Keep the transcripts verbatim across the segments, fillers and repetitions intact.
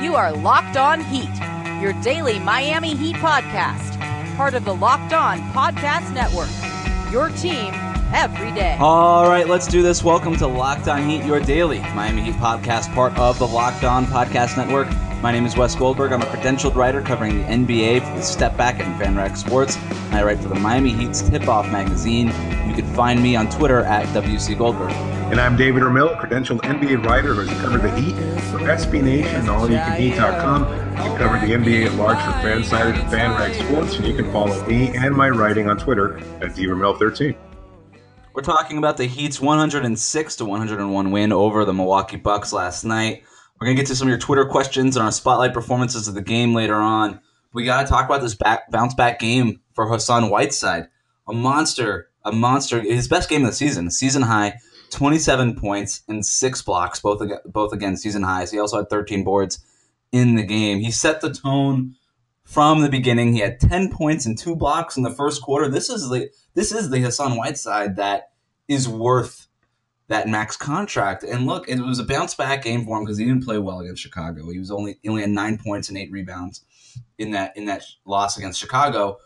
You are Locked On Heat, your daily Miami Heat podcast, part of the Locked On Podcast Network, your team every day. All right, let's do this. Welcome to Locked On Heat, your daily Miami Heat podcast, part of the Locked On Podcast Network. My name is Wes Goldberg. I'm a credentialed writer covering the N B A for the Step Back and FanRag Sports. I write for the Miami Heat's Tip-Off magazine. You can find me on Twitter at W C Goldberg. And I'm David Ramil, credentialed N B A writer who has covered the Heat for S B Nation and all you can heat dot com. I covered the N B A at large for FanSided and FanRag Sports, and you can follow me and my writing on Twitter at D Ramil thirteen. We're talking about the Heat's one oh six to one oh one win over the Milwaukee Bucks last night. We're going to get to some of your Twitter questions and our spotlight performances of the game later on. We got to talk about this back, bounce-back game for Hassan Whiteside. A monster, a monster. His best game of the season, season high, twenty-seven points and six blocks, both, both again season highs. He also had thirteen boards in the game. He set the tone from the beginning. He had ten points and two blocks in the first quarter. This is the this is the Hassan Whiteside that is worth that max contract. And look, it was a bounce-back game for him because he didn't play well against Chicago. He was only he only had nine points and eight rebounds in that in that loss against Chicago.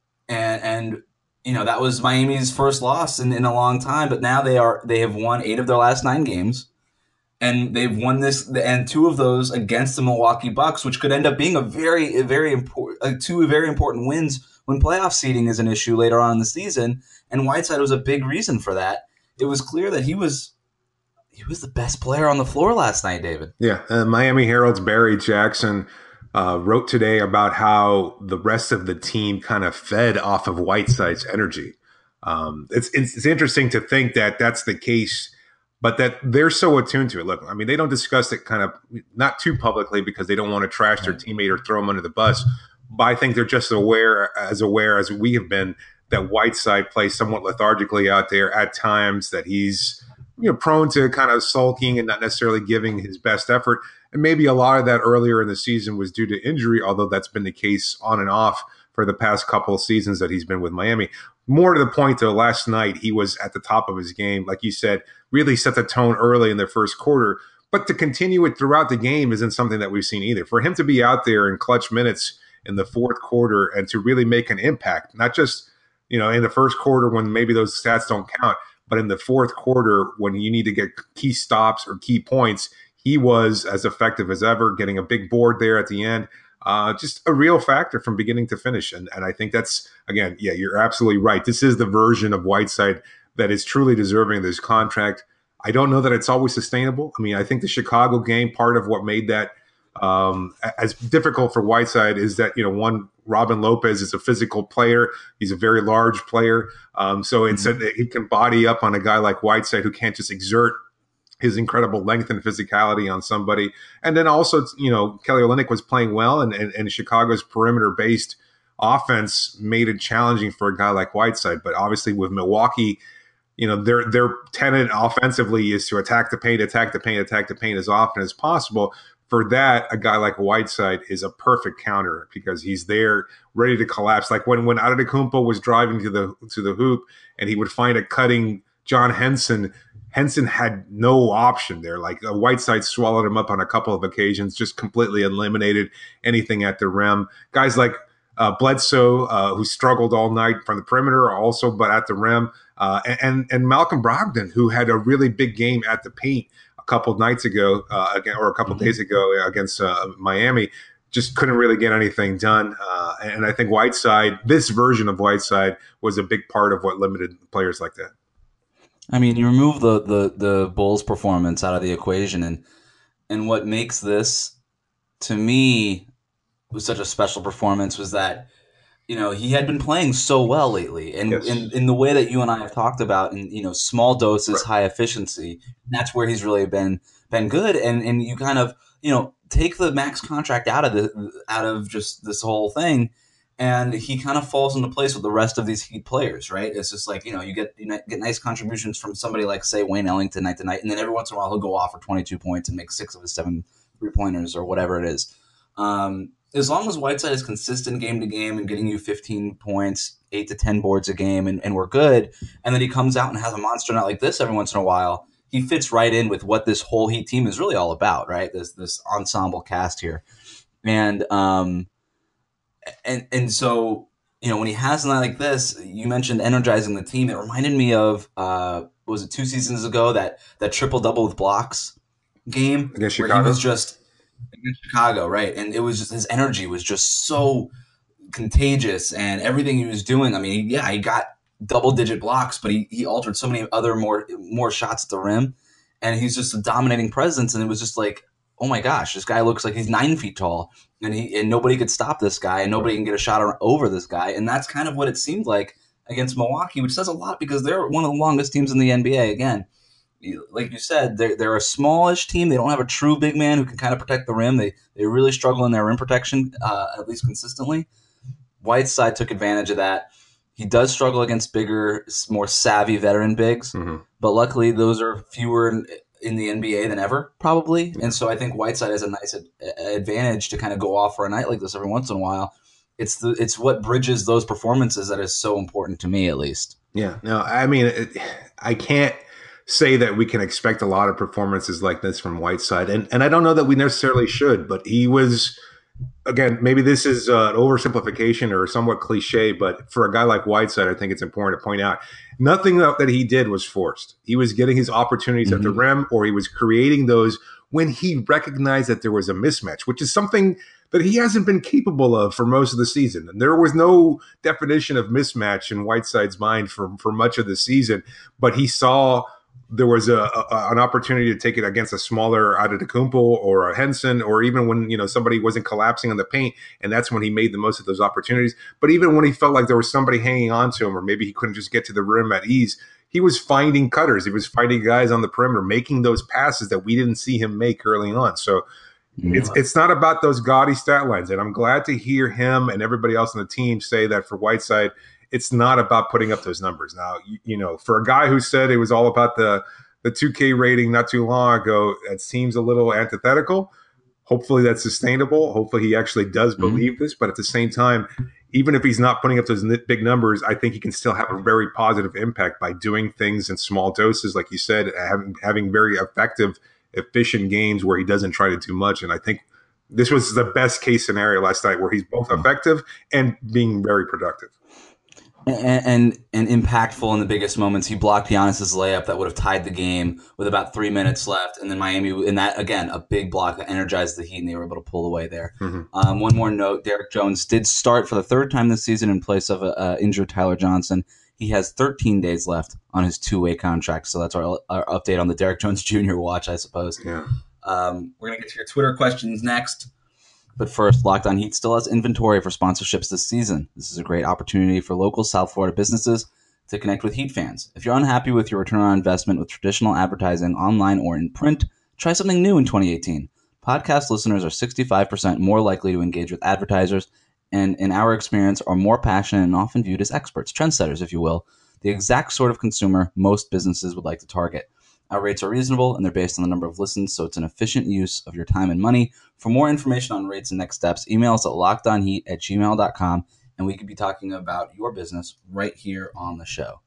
And and you know, that was Miami's first loss in, in a long time. But now they are they have won eight of their last nine games. And they've won this, and two of those against the Milwaukee Bucks, which could end up being a very, a very important, uh, two very important wins when playoff seeding is an issue later on in the season. And Whiteside was a big reason for that. It was clear that he was he was the best player on the floor last night, David. Yeah, uh, Miami Herald's Barry Jackson uh, wrote today about how the rest of the team kind of fed off of Whiteside's energy. Um, it's, it's it's interesting to think that that's the case, but that they're so attuned to it. Look, I mean, they don't discuss it kind of not too publicly because they don't want to trash their teammate or throw him under the bus. But I think they're just aware, as aware as we have been, that Whiteside plays somewhat lethargically out there at times, that he's, you know, prone to kind of sulking and not necessarily giving his best effort. And maybe a lot of that earlier in the season was due to injury, although that's been the case on and off for the past couple of seasons that he's been with Miami. More to the point, though, last night he was at the top of his game. Like you said, really set the tone early in the first quarter. But to continue it throughout the game isn't something that we've seen either. For him to be out there in clutch minutes in the fourth quarter and to really make an impact, not just, you know, in the first quarter when maybe those stats don't count, but in the fourth quarter when you need to get key stops or key points, he was as effective as ever, getting a big board there at the end. Uh, just a real factor from beginning to finish. And, and I think that's, again, yeah, you're absolutely right. This is the version of Whiteside that is truly deserving of this contract. I don't know that it's always sustainable. I mean, I think the Chicago game, part of what made that um, as difficult for Whiteside is that, you know, one, Robin Lopez is a physical player. He's a very large player. Um, so it's mm-hmm. a, he can body up on a guy like Whiteside who can't just exert his incredible length and physicality on somebody. And then also, you know, Kelly Olynyk was playing well, and, and, and Chicago's perimeter-based offense made it challenging for a guy like Whiteside. But obviously with Milwaukee, you know, their their tenet offensively is to attack the paint, attack the paint, attack the paint as often as possible. For that, a guy like Whiteside is a perfect counter because he's there ready to collapse. Like when, when Antetokounmpo was driving to the to the hoop and he would find a cutting John Henson, Henson had no option there. Like uh, Whiteside swallowed him up on a couple of occasions, just completely eliminated anything at the rim. Guys like uh, Bledsoe, uh, who struggled all night from the perimeter also, but at the rim. Uh, and, and Malcolm Brogdon, who had a really big game at the paint couple of nights ago, uh, again, or a couple of days ago against uh, Miami, just couldn't really get anything done. Uh, and I think Whiteside, this version of Whiteside, was a big part of what limited players like that. I mean, you remove the the the Bulls' performance out of the equation, and and what makes this, to me, was such a special performance was that, you know, he had been playing so well lately, and yes. in, in the way that you and I have talked about, in, you know, small doses, right. high efficiency, that's where he's really been been good. And and you kind of, you know, take the max contract out of the out of just this whole thing, and he kind of falls into place with the rest of these Heat players, right? It's just like, you know, you get you get nice contributions from somebody like, say, Wayne Ellington night to night, and then every once in a while he'll go off for twenty-two points and make six of his seven three pointers or whatever it is. Um, As long as Whiteside is consistent game to game and getting you fifteen points, eight to ten boards a game, and, and we're good, and then he comes out and has a monster night like this every once in a while, he fits right in with what this whole Heat team is really all about, right? This this ensemble cast here, and um, and and so you know when he has a night like this, you mentioned energizing the team. It reminded me of uh, was it two seasons ago that that triple double with blocks game against where Chicago. he was just against Chicago, right? And it was just his energy was just so contagious, and everything he was doing. I mean, yeah, he got double digit blocks, but he, he altered so many other more more shots at the rim, and he's just a dominating presence. And it was just like, oh my gosh, this guy looks like he's nine feet tall, and he and nobody could stop this guy, and nobody can get a shot over this guy. And that's kind of what it seemed like against Milwaukee, which says a lot because they're one of the longest teams in the N B A. Again, like you said, they're, they're a smallish team. They don't have a true big man who can kind of protect the rim. They they really struggle in their rim protection, uh, at least consistently. Whiteside took advantage of that. He does struggle against bigger, more savvy veteran bigs, mm-hmm. but luckily those are fewer in, in the N B A than ever, probably. And so I think Whiteside has a nice ad- advantage to kind of go off for a night like this every once in a while. It's the it's what bridges those performances that is so important to me, at least. Yeah, no, I mean, it, I can't say that we can expect a lot of performances like this from Whiteside, and and I don't know that we necessarily should, but he was. Again, maybe this is uh, an oversimplification or somewhat cliche, but for a guy like Whiteside, I think it's important to point out nothing that he did was forced. He was getting his opportunities mm-hmm. at the rim, or he was creating those when he recognized that there was a mismatch, which is something that he hasn't been capable of for most of the season. And there was no definition of mismatch in Whiteside's mind for, for much of the season, but he saw there was a, a an opportunity to take it against a smaller Antetokounmpo or a Henson, or even when, you know, somebody wasn't collapsing in the paint, and that's when he made the most of those opportunities. But even when he felt like there was somebody hanging on to him, or maybe he couldn't just get to the rim at ease, he was finding cutters. He was finding guys on the perimeter, making those passes that we didn't see him make early on. So yeah. it's it's not about those gaudy stat lines. And I'm glad to hear him and everybody else on the team say that for Whiteside, it's not about putting up those numbers. Now, you, you know, for a guy who said it was all about the the two K rating not too long ago, it seems a little antithetical. Hopefully that's sustainable. Hopefully he actually does believe mm-hmm. this. But at the same time, even if he's not putting up those big numbers, I think he can still have a very positive impact by doing things in small doses, like you said, having, having very effective, efficient games where he doesn't try to do much. And I think this was the best case scenario last night, where he's both effective and being very productive. And, and and impactful in the biggest moments. He blocked Giannis's layup that would have tied the game with about three minutes left, and then Miami, in that, again, a big block that energized the Heat, and they were able to pull away there. Mm-hmm. Um, one more note, Derek Jones did start for the third time this season in place of a, a injured Tyler Johnson. He has thirteen days left on his two-way contract, so that's our, our update on the Derek Jones Junior watch, I suppose. Yeah. Um, we're going to get to your Twitter questions next. But first, Locked On Heat still has inventory for sponsorships this season. This is a great opportunity for local South Florida businesses to connect with Heat fans. If you're unhappy with your return on investment with traditional advertising online or in print, try something new in twenty eighteen. Podcast listeners are sixty-five percent more likely to engage with advertisers, and in our experience are more passionate and often viewed as experts, trendsetters, if you will, the exact sort of consumer most businesses would like to target. Our rates are reasonable, and they're based on the number of listens, so it's an efficient use of your time and money. For more information on rates and next steps, email us at lockedonheat at gmail dot com, and we could be talking about your business right here on the show.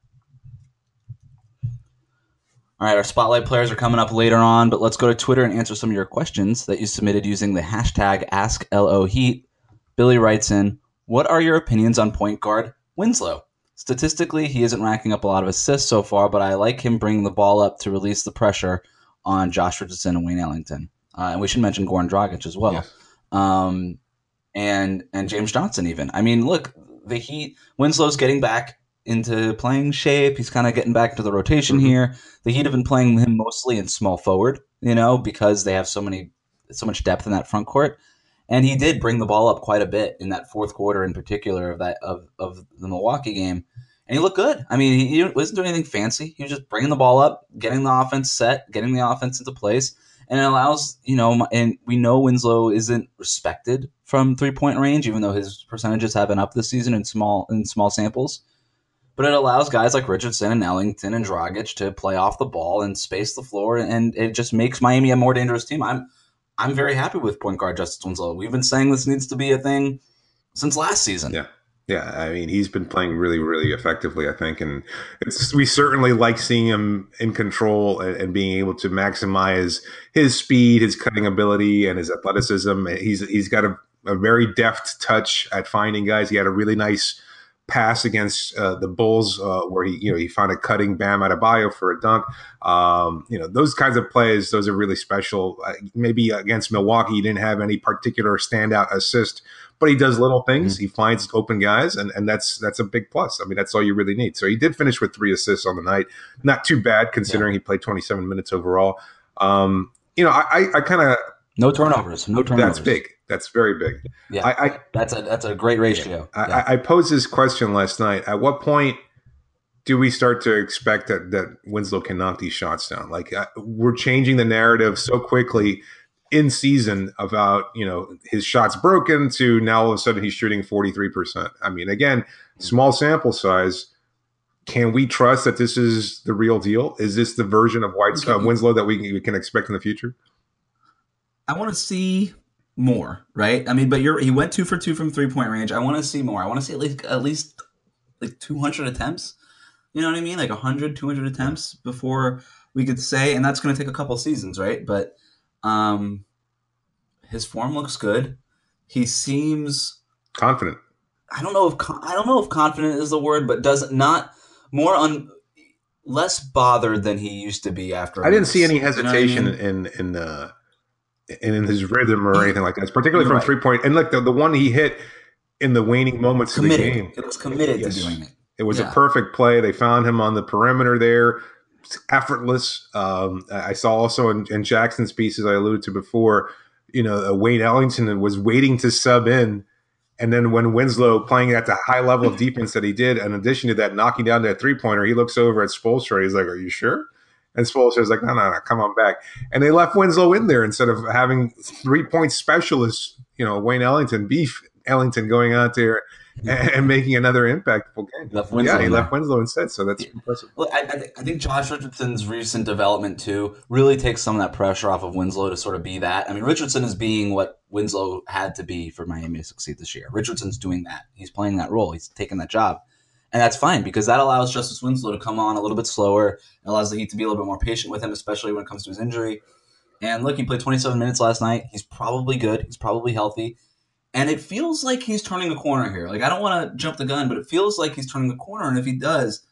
All right, our Spotlight players are coming up later on, but let's go to Twitter and answer some of your questions that you submitted using the hashtag AskLOHeat. Billy writes in, what are your opinions on point guard Winslow? Statistically, he isn't racking up a lot of assists so far, but I like him bringing the ball up to release the pressure on Josh Richardson and Wayne Ellington. Uh, and we should mention Goran Dragic as well. Yes. Um, and and James Johnson even. I mean, look, the Heat, Winslow's getting back into playing shape. He's kind of getting back to the rotation mm-hmm. here. The Heat have been playing him mostly in small forward, you know, because they have so many, so much depth in that front court. And he did bring the ball up quite a bit in that fourth quarter, in particular of that of, of the Milwaukee game, and he looked good. I mean, he, he wasn't doing anything fancy. He was just bringing the ball up, getting the offense set, getting the offense into place, and it allows, you know. And we know Winslow isn't respected from three point range, even though his percentages have been up this season in small in small samples. But it allows guys like Richardson and Ellington and Dragic to play off the ball and space the floor, and it just makes Miami a more dangerous team. I'm. I'm very happy with point guard Justice Winslow. We've been saying this needs to be a thing since last season. Yeah. Yeah, I mean, he's been playing really, really effectively, I think, and it's, we certainly like seeing him in control and, and being able to maximize his speed, his cutting ability, and his athleticism. He's he's got a, a very deft touch at finding guys. He had a really nice pass against uh, the Bulls uh, where he, you know, he found a cutting Bam Adebayo for a dunk. Um, you know, those kinds of plays, those are really special. Uh, maybe against Milwaukee, he didn't have any particular standout assist, but he does little things. Mm-hmm. He finds open guys, and, and that's that's a big plus. I mean, that's all you really need. So he did finish with three assists on the night. Not too bad considering yeah. he played twenty-seven minutes overall. Um, you know, I, I, I kind of no turnovers, no turnovers. That's big. That's very big. Yeah, I, I, that's a that's a great ratio. I, yeah. I, I posed this question last night. At what point do we start to expect that that Winslow can knock these shots down? Like uh, we're changing the narrative so quickly in season about, you know, his shots broken to now all of a sudden he's shooting forty-three percent. I mean, again, small sample size. Can we trust that this is the real deal? Is this the version of White uh, Winslow that we, we can expect in the future? I want to see more, right? I mean, but you're he went two for two from three point range. I want to see more. I want to see at least at least like two hundred attempts. You know what I mean? Like one hundred, two hundred attempts before we could say, and that's going to take a couple seasons, right? But um, his form looks good. He seems confident. I don't know if I don't know if confident is the word, but does not more un less bothered than he used to be after. I didn't see any hesitation you know I mean? in in. Uh... and in his rhythm or anything like that, particularly from right. three point. And like the, the one he hit in the waning moments committed. of the game, it was committed yes. to doing it. It was yeah. a perfect play. They found him on the perimeter there, it's effortless. Um, I saw also in, in Jackson's pieces I alluded to before, you know, uh, Wayne Ellington was waiting to sub in. And then when Winslow playing at the high level of defense that he did, in addition to that, knocking down that three pointer, he looks over at Spoelstra. He's like, "Are you sure?" And Spoelstra's like, no, no, no, come on back. And they left Winslow in there instead of having three-point specialists, you know, Wayne Ellington, Beef Ellington going out there and, and making another impactful game. Left Winslow yeah, he left Winslow instead, so that's yeah. impressive. Well, I, I, th- I think Josh Richardson's recent development, too, really takes some of that pressure off of Winslow to sort of be that. I mean, Richardson is being what Winslow had to be for Miami to succeed this year. Richardson's doing that. He's playing that role. He's taking that job. And that's fine because that allows Justice Winslow to come on a little bit slower. It allows the Heat to be a little bit more patient with him, especially when it comes to his injury. And look, he played twenty-seven minutes last night. He's probably good. He's probably healthy. And it feels like he's turning a corner here. Like, I don't want to jump the gun, but it feels like he's turning the corner. And if he does,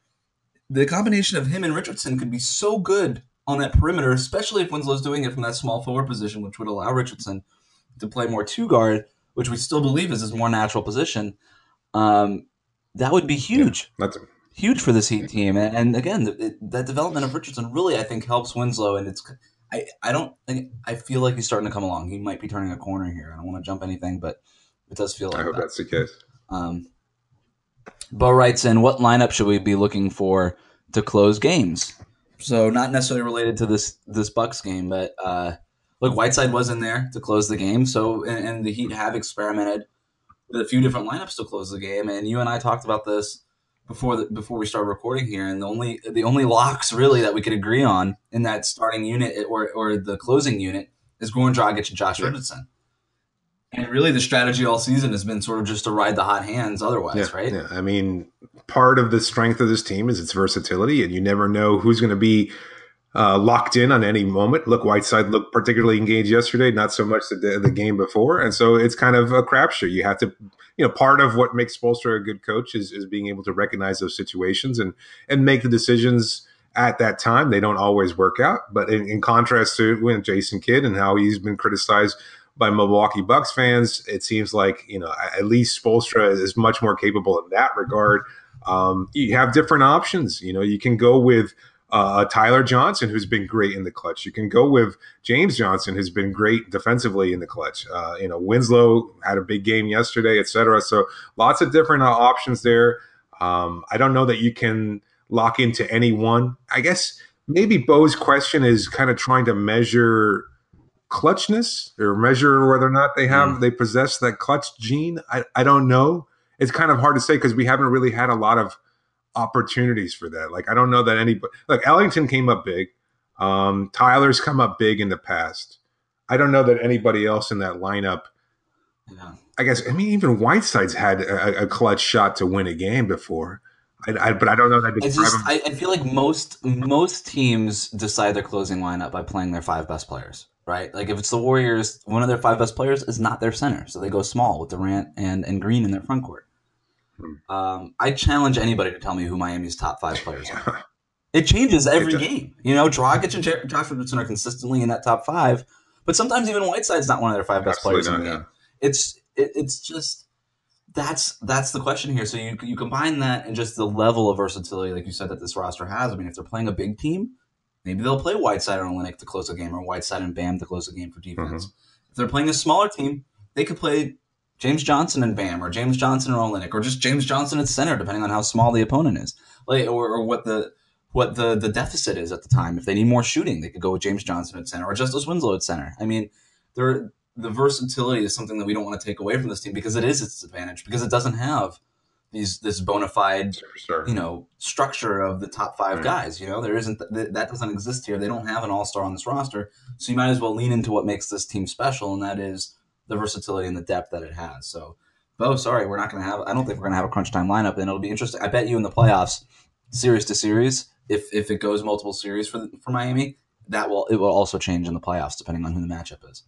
the combination of him and Richardson could be so good on that perimeter, especially if Winslow's doing it from that small forward position, which would allow Richardson to play more two-guard, which we still believe is his more natural position. Um That would be huge, yeah, that's a- huge for this Heat team. And, and again, the, that development of Richardson really, I think, helps Winslow. And it's, I, I don't think, I feel like he's starting to come along. He might be turning a corner here. I don't want to jump anything, but it does feel like I hope that. that's the case. Um, Bo writes in, what lineup should we be looking for to close games? So not necessarily related to this this Bucks game, but uh, look, Whiteside was in there to close the game. So and, and the Heat have experimented with a few different lineups to close the game, and you and I talked about this before the, before we started recording here. And the only the only locks really that we could agree on in that starting unit or or the closing unit is Goran Dragic and Josh yeah. Richardson. And really, the strategy all season has been sort of just to ride the hot hands. Otherwise, yeah, right? Yeah, I mean, part of the strength of this team is its versatility, and you never know who's going to be Uh, locked in on any moment. Look, Whiteside looked particularly engaged yesterday, not so much the, the game before. And so it's kind of a crapshoot. You have to, you know, part of what makes Spoelstra a good coach is, is being able to recognize those situations and, and make the decisions at that time. They don't always work out. But in, in contrast to when Jason Kidd and how he's been criticized by Milwaukee Bucks fans, it seems like, you know, at least Spoelstra is much more capable in that regard. Um, you have different options. You know, you can go with Uh, Tyler Johnson, who's been great in the clutch. You can go with James Johnson, who's been great defensively in the clutch. Uh, you know, Winslow had a big game yesterday, et cetera. So lots of different uh, options there. Um, I don't know that you can lock into any one. I guess maybe Bo's question is kind of trying to measure clutchness or measure whether or not they have mm. they possess that clutch gene. I, I don't know. It's kind of hard to say because we haven't really had a lot of opportunities for that. Like, I don't know that anybody, like Ellington came up big. Um, Tyler's come up big in the past. I don't know that anybody else in that lineup Yeah. I guess, I mean, even Whiteside's had a, a clutch shot to win a game before. I, I, but I don't know that I It's describe just him. I, I feel like most most teams decide their closing lineup by playing their five best players, right? Like if it's the Warriors, one of their five best players is not their center, so they go small with Durant and, and Green in their front court. Um, I challenge anybody to tell me who Miami's top five players are. It changes every It- game. You know, Dragic and Jer- Josh Richardson are consistently in that top five, but sometimes even Whiteside's not one of their five best Absolutely players in the not, game. yeah. It's it, it's just that's that's the question here. So you you combine that and just the level of versatility, like you said, that this roster has. I mean, if they're playing a big team, maybe they'll play Whiteside or Olynyk to close a game, or Whiteside and Bam to close a game for defense. Mm-hmm. If they're playing a smaller team, they could play James Johnson and Bam, or James Johnson and Olynyk, or just James Johnson at center, depending on how small the opponent is, like or, or what the what the the deficit is at the time. If they need more shooting, they could go with James Johnson at center or Justice Winslow at center. I mean, they're the versatility is something that we don't want to take away from this team because it is its advantage, because it doesn't have these this bona fide, Superstar. you know, structure of the top five Right. guys. You know, there isn't th- that doesn't exist here. They don't have an all star on this roster, so you might as well lean into what makes this team special, and that is the versatility and the depth that it has. So, Bo, sorry, we're not going to have. I don't think we're going to have a crunch time lineup, and it'll be interesting. I bet you in the playoffs, series to series, if if it goes multiple series for the, for Miami, that will it will also change in the playoffs depending on who the matchup is.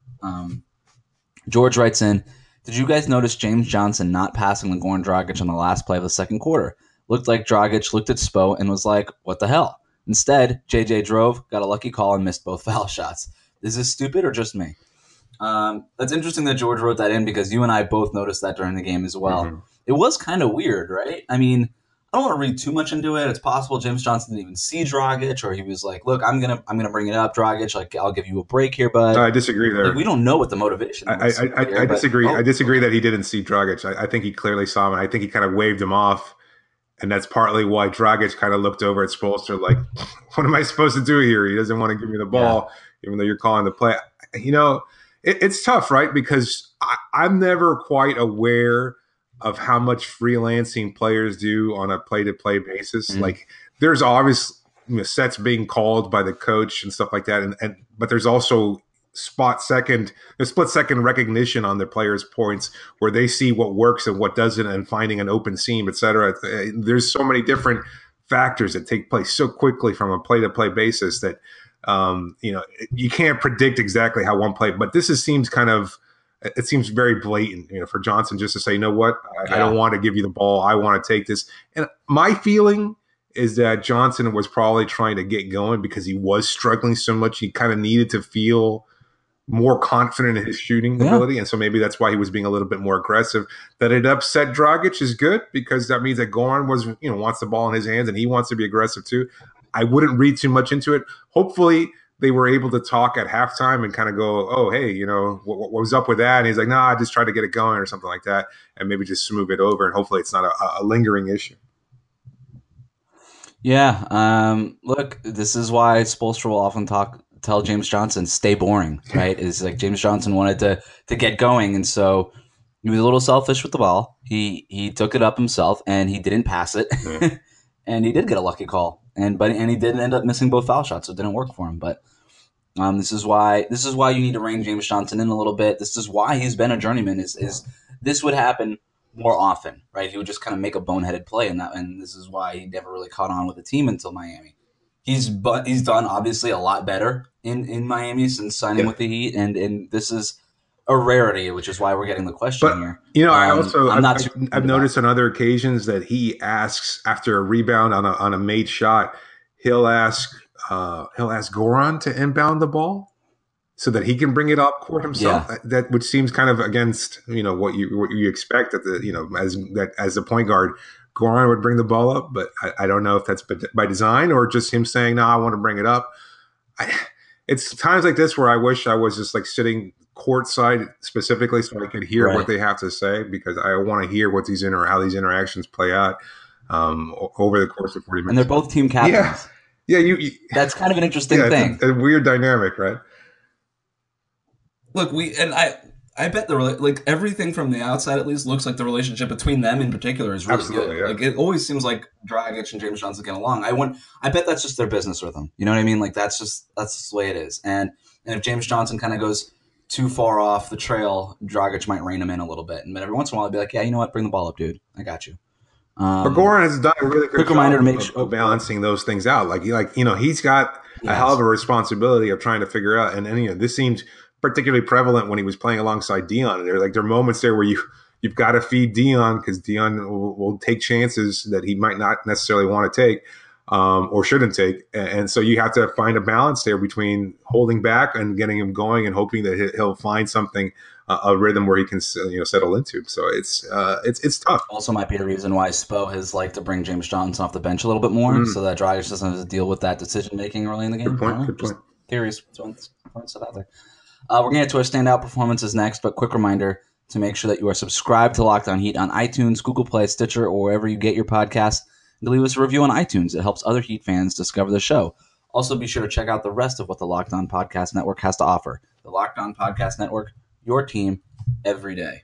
Um, George writes in, did you guys notice James Johnson not passing the Goran Dragic on the last play of the second quarter? Looked like Dragic looked at Spo and was like, what the hell? Instead, J J drove, got a lucky call, and missed both foul shots. Is this stupid or just me? Um, that's interesting that George wrote that in because you and I both noticed that during the game as well. Mhm. It was kind of weird, right? I mean, I don't want to read too much into it. It's possible James Johnson didn't even see Dragic, or he was like, "Look, I'm gonna, I'm gonna bring it up, Dragic. Like, I'll give you a break here, bud." No, I disagree there. Like, we don't know what the motivation I, was. I, I, here, I but- disagree. oh, I disagree okay. that he didn't see Dragic. I, I think he clearly saw him. And I think he kind of waved him off, and that's partly why Dragic kind of looked over at Spoelstra like, "What am I supposed to do here? He doesn't want to give me the ball, even though you're calling the play." You know, it, it's tough, right? Because I, I'm never quite aware of how much freelancing players do on a play-to-play basis. Mhm. Like, there's obvious you know, sets being called by the coach and stuff like that, and, and but there's also spot second, a split second recognition on the players' points where they see what works and what doesn't, and finding an open seam, et cetera. There's so many different factors that take place so quickly from a play-to-play basis that um, you know you can't predict exactly how one play. But this is, seems kind of it seems very blatant, you know, for Johnson just to say, you know what, I, Yeah. I don't want to give you the ball. I want to take this. And my feeling is that Johnson was probably trying to get going because he was struggling so much. He kind of needed to feel more confident in his shooting Yeah. ability. And so maybe that's why he was being a little bit more aggressive. That it upset Dragic is good because that means that Goran was, you know, wants the ball in his hands and he wants to be aggressive too. I wouldn't read too much into it. Hopefully they were able to talk at halftime and kind of go, oh, hey, you know, what, what was up with that? And he's like, nah, I just tried to get it going or something like that, and maybe just smooth it over. And hopefully it's not a, a lingering issue. Yeah. Um, look, this is why Spoelstra will often talk, tell James Johnson, stay boring, right? It's like James Johnson wanted to to get going, and so he was a little selfish with the ball. He he took it up himself, and he didn't pass it, Yeah. and he did get a lucky call, and but and he did end up missing both foul shots, so it didn't work for him. But um, this is why this is why you need to rein James Johnson in a little bit. This is why he's been a journeyman. Is is this would happen more often, right? He would just kind of make a boneheaded play, and that, and this is why he never really caught on with the team until Miami. He's but he's done obviously a lot better in, in Miami since signing Yeah. with the Heat, and and this is a rarity, which is why we're getting the question But, here. You know, I Um, also I'm I've, not I've, too- I've noticed on other occasions that he asks after a rebound on a on a made shot, he'll ask uh, he'll ask Goran to inbound the ball so that he can bring it up court himself. Yeah. That which seems kind of against you know what you what you expect that the you know as that as a point guard, Goran would bring the ball up, but I, I don't know if that's by design or just him saying, "No, I want to bring it up." I, it's times like this where I wish I was just like sitting courtside specifically so I could hear Right. what they have to say, because I want to hear what these inter how these interactions play out um, o- over the course of forty minutes. And they're both team captains. Yeah. yeah, you, you That's kind of an interesting yeah, thing. it's a, a weird dynamic, right? Look, we and I. I bet the rela- like everything from the outside at least looks like the relationship between them in particular is really Absolutely, good. yeah. Like it always seems like Dragic and James Johnson get along. I want. I bet that's just their business rhythm. You know what I mean? Like that's just that's just the way it is. And and if James Johnson kind of goes too far off the trail, Dragic might rein him in a little bit. And every once in a while, I'd be like, yeah, you know what? Bring the ball up, dude. I got you. Um, but Goran has done a really good quick job reminder to make of, sure, of balancing those things out. Like, he, like you know, he's got Yes. a hell of a responsibility of trying to figure out. And, and you know, this seemed particularly prevalent when he was playing alongside Dion. There, like, there are moments there where you you've got to feed Dion because Dion will, will take chances that he might not necessarily want to take. Um, or shouldn't take. And so you have to find a balance there between holding back and getting him going and hoping that he'll find something, uh, a rhythm where he can, you know, settle into. So it's uh, it's it's tough. Also might be a reason why Spo has liked to bring James Johnson off the bench a little bit more, mm. so that Dragic doesn't have to deal with that decision-making early in the game. Good point, good point. Theories. Throwing stuff out there. Uh, we're going to get to our standout performances next, but quick reminder to make sure that you are subscribed to Locked On Heat on iTunes, Google Play, Stitcher, or wherever you get your podcasts. To leave us a review on iTunes. It helps other Heat fans discover the show. Also, be sure to check out the rest of what the Locked On Podcast Network has to offer. The Locked On Podcast Network, your team, every day.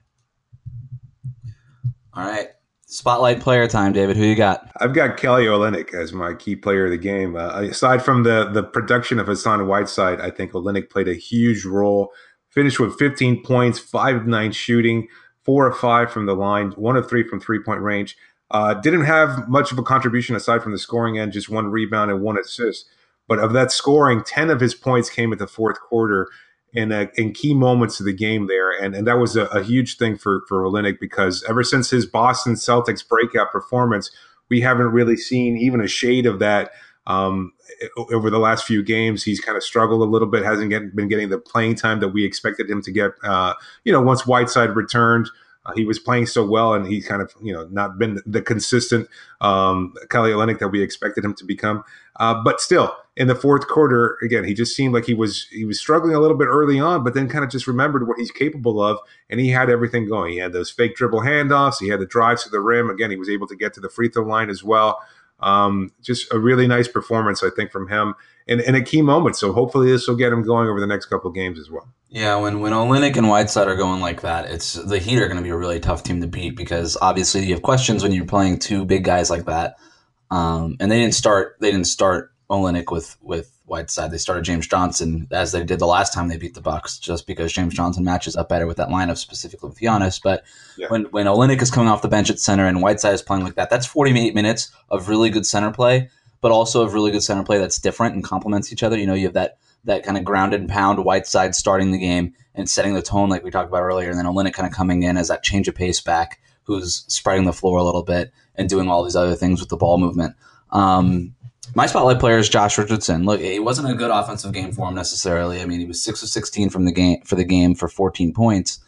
All right. Spotlight player time, David. Who you got? I've got Kelly Olynyk as my key player of the game. Uh, aside from the, the production of Hassan Whiteside, I think Olynyk played a huge role. Finished with fifteen points, five of nine shooting, four of five from the line, one of three from three-point range. Uh, didn't have much of a contribution aside from the scoring end, just one rebound and one assist. But of that scoring, ten of his points came at the fourth quarter in, uh, in key moments of the game there. And, and that was a, a huge thing for, for Olynyk because ever since his Boston Celtics breakout performance, we haven't really seen even a shade of that um, over the last few games. He's kind of struggled a little bit, hasn't get, been getting the playing time that we expected him to get, uh, you know, once Whiteside returned. Uh, he was playing so well, and he's kind of, you know, not been the consistent um, Kelly Olynyk that we expected him to become. Uh, but still, in the fourth quarter, again, he just seemed like he was he was struggling a little bit early on, but then kind of just remembered what he's capable of, and he had everything going. He had those fake dribble handoffs. He had the drives to the rim. Again, he was able to get to the free throw line as well. Um, just a really nice performance, I think, from him in, in a key moment. So hopefully this will get him going over the next couple of games as well. Yeah, when, when Olynyk and Whiteside are going like that, it's the Heat are going to be a really tough team to beat because obviously you have questions when you're playing two big guys like that. Um, and they didn't start they didn't start Olynyk with, with Whiteside. They started James Johnson as they did the last time they beat the Bucks, just because James Johnson matches up better with that lineup, specifically with Giannis. But yeah. when when Olynyk is coming off the bench at center and Whiteside is playing like that, that's forty-eight minutes of really good center play, but also of really good center play that's different and complements each other. You know, you have that that kind of grounded and pound Whiteside starting the game and setting the tone like we talked about earlier, and then Olynyk kind of coming in as that change of pace back who's spreading the floor a little bit and doing all these other things with the ball movement. Um, my spotlight player is Josh Richardson. Look, it wasn't a good offensive game for him necessarily. I mean, he was six of sixteen from the game for the game for fourteen points.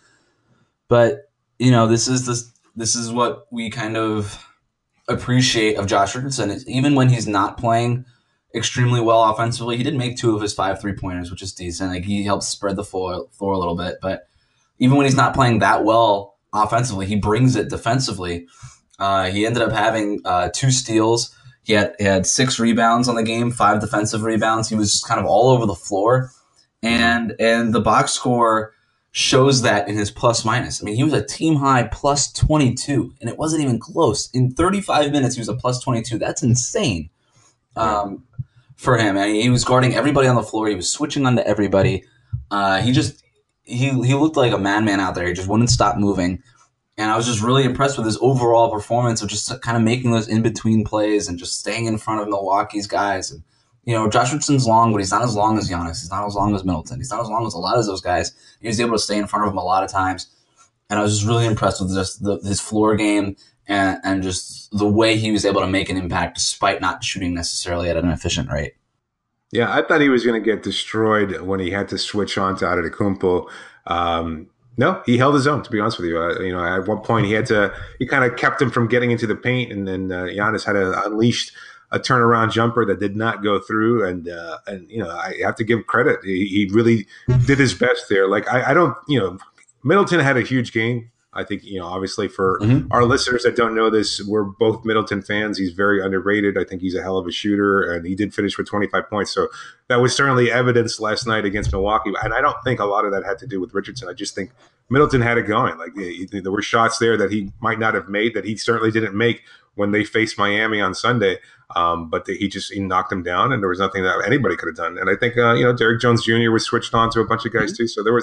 But, you know, this is this this is what we kind of appreciate of Josh Richardson. Even when he's not playing extremely well offensively, he did make two of his five three-pointers, which is decent. Like, he helps spread the floor, floor a little bit. But even when he's not playing that well offensively, he brings it defensively. Uh, he ended up having uh, two steals. He had, he had six rebounds on the game, five defensive rebounds. He was just kind of all over the floor. And and the box score shows that in his plus minus. I mean, he was a team high plus twenty-two, and it wasn't even close. In thirty-five minutes, he was a plus twenty-two. That's insane um, for him. I mean, he was guarding everybody on the floor. He was switching onto everybody. Uh, he just he he looked like a madman out there. He just wouldn't stop moving. And I was just really impressed with his overall performance of just kind of making those in-between plays and just staying in front of Milwaukee's guys. And, you know, Josh Richardson's long, but he's not as long as Giannis. He's not as long as Middleton. He's not as long as a lot of those guys. He was able to stay in front of them a lot of times. And I was just really impressed with just the, his floor game and, and just the way he was able to make an impact despite not shooting necessarily at an efficient rate. Yeah, I thought he was going to get destroyed when he had to switch on to Antetokounmpo. Um No, he held his own, to be honest with you. Uh, you know, at one point he had to, he kind of kept him from getting into the paint, and then uh, Giannis had a, unleashed a turnaround jumper that did not go through. And, uh, and you know, I have to give credit. He, he really did his best there. Like, I, I don't, you know, Middleton had a huge game. I think, you know, obviously for mm-hmm. our listeners that don't know this, we're both Middleton fans. He's very underrated. I think he's a hell of a shooter, and he did finish with twenty-five points. So that was certainly evidenced last night against Milwaukee. And I don't think a lot of that had to do with Richardson. I just think Middleton had it going. Like, there were shots there that he might not have made, that he certainly didn't make when they faced Miami on Sunday. Um, but the, he just he knocked them down, and there was nothing that anybody could have done. And I think, uh, you know, Derrick Jones Junior was switched on to a bunch of guys too. So there was a,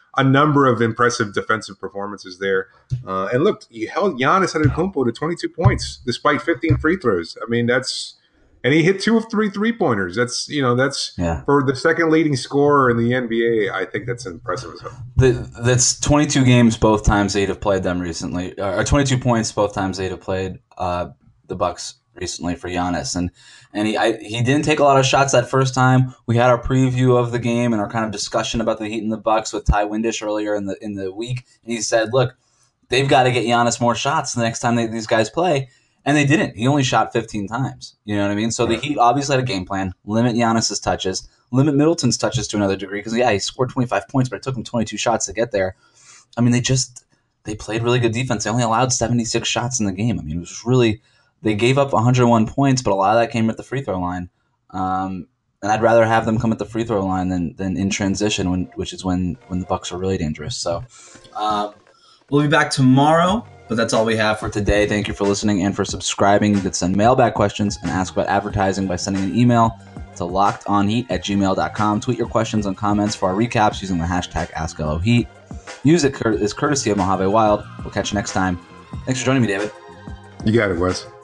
a number of impressive defensive performances there. Uh, and look, you held Giannis Antetokounmpo to twenty-two points despite fifteen free throws. I mean, that's and he hit two of three three pointers. That's you know that's yeah. for the second leading scorer in the N B A. I think that's impressive as well. The, that's twenty-two games both times they'd have played them recently, or twenty-two points both times they'd have played uh, the Bucks recently for Giannis, and and he I, he didn't take a lot of shots that first time. We had our preview of the game and our kind of discussion about the Heat and the Bucks with Ty Windish earlier in the in the week, and he said, "Look, they've got to get Giannis more shots the next time they, these guys play." And they didn't. He only shot fifteen times. You know what I mean? So the Heat obviously had a game plan. Limit Giannis's touches. Limit Middleton's touches to another degree. Because, yeah, he scored twenty-five points, but it took him twenty-two shots to get there. I mean, they just – they played really good defense. They only allowed seventy-six shots in the game. I mean, it was really – they gave up one hundred one points, but a lot of that came at the free throw line. Um, and I'd rather have them come at the free throw line than, than in transition, when, which is when, when the Bucks are really dangerous. So um, we'll be back tomorrow. But that's all we have for today. Thank you for listening and for subscribing. You can send mailbag questions and ask about advertising by sending an email to lockedonheat at gmail dot com. Tweet your questions and comments for our recaps using the hashtag AskLOHeat. Music is courtesy of Mojave Wild. We'll catch you next time. Thanks for joining me, David. You got it, Wes.